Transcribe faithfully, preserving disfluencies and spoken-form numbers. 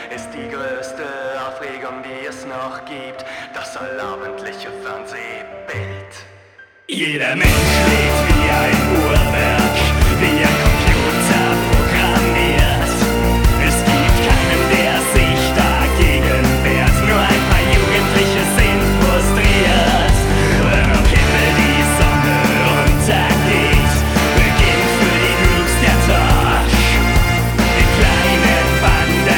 ist die größte Aufregung, die es noch gibt. Das allabendliche Fernsehbild. Jeder Mensch lebt wie